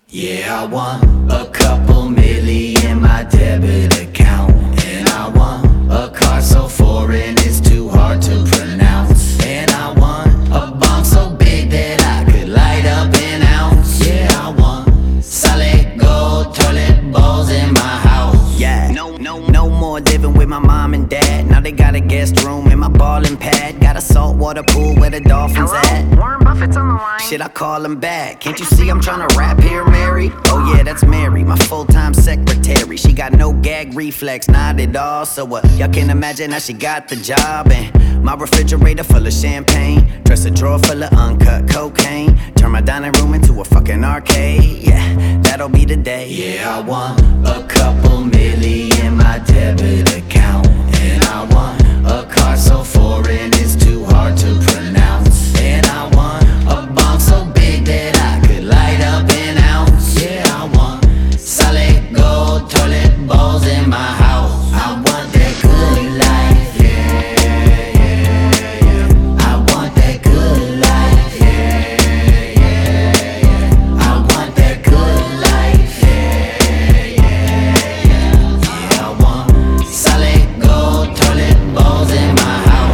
Yeah, I want a couple million in my debit account. And I want a car so foreign it's too hard to pronounce. And I want a bomb so big that I could light up an ounce. Yeah, I want solid gold toilet bowls in my house. Yeah, no more living with my mom and dad. Now they got a guest room in my ballin' pad. Got a saltwater pool where the dolphins at. Warren Buffett's on the line. Shit, I call him back. Can't you see I'm tryna rap here, Mary? Oh yeah, that's Mary, my full-time secretary. She got no gag reflex, not at all. So y'all can imagine how she got the job. And my refrigerator full of champagne, dresser drawer full of uncut cocaine. Turn my dining room into a fucking arcade. Yeah, that'll be the day. Yeah, I want a couple million in my debit account. And I want a car so foreign it's too hard to pronounce. And I want a bomb so big that I could light up an ounce. Yeah, I want solid gold toilet bowls in my house. I want that good life, yeah, yeah, yeah. I want that good life, yeah, yeah, yeah. I want that good life, yeah, yeah, yeah. Yeah, I want solid gold toilet bowls in my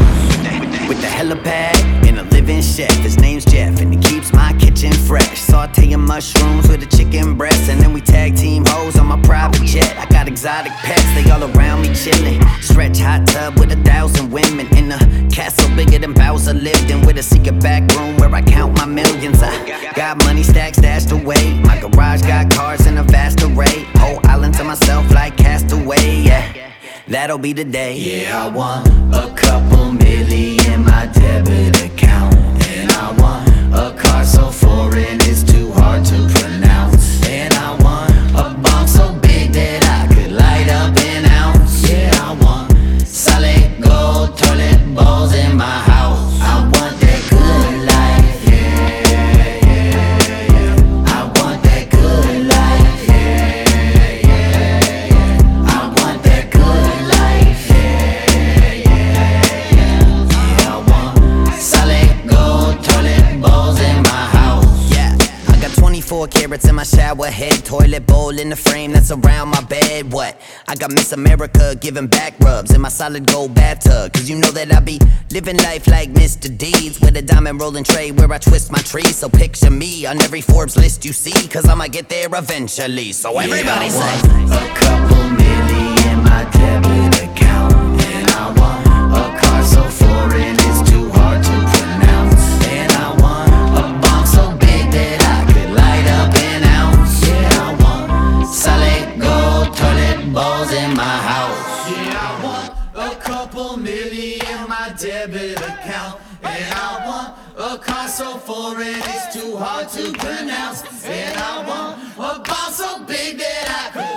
house. With the helipad in a living chef. His name's Jeff and he keeps my kitchen fresh. Sauteing mushrooms with a chicken breast, and then we tag team hoes on my private jet. I got exotic pets, they all around me chillin'. Stretch hot tub with 1,000 women in a castle bigger than Bowser lived in, with a secret back room where I count my millions. I got money stacked stashed away. My garage got cars in a vast array. Whole island to myself like Castaway. Yeah, that'll be the day. Yeah, I want a couple million in my debit account. And I want a car so foreign it's too hard to pronounce. And I want a bomb so big that I could light up an ounce. Yeah, I want solid gold toilet bowls in my house. I want that good life, yeah, yeah, yeah. I want that good life, yeah, yeah, yeah. I want that good life, yeah, yeah, yeah. Yeah, I want solid gold toilet bowls in my house. Yeah, I got 24 carats in my shower head. Toilet bowl in the frame that's around my bed. What? I got Miss America giving back rubs in my solid gold bathtub. Cause you know that I be living life like Mr. Deeds, with a diamond rolling tray where I twist my tree. So picture me on every Forbes list you see, cause I'ma get there eventually. So everybody say, a couple million in my debit account. And I want a car so foreign it's too hard to pronounce. And I want a bomb so big that I could light up an ounce. Yeah, I want solid gold toilet bowls in my house. Yeah, I want a couple million in my debit account. And I want a car so foreign it's too hard to pronounce. And I want a bomb so big that I could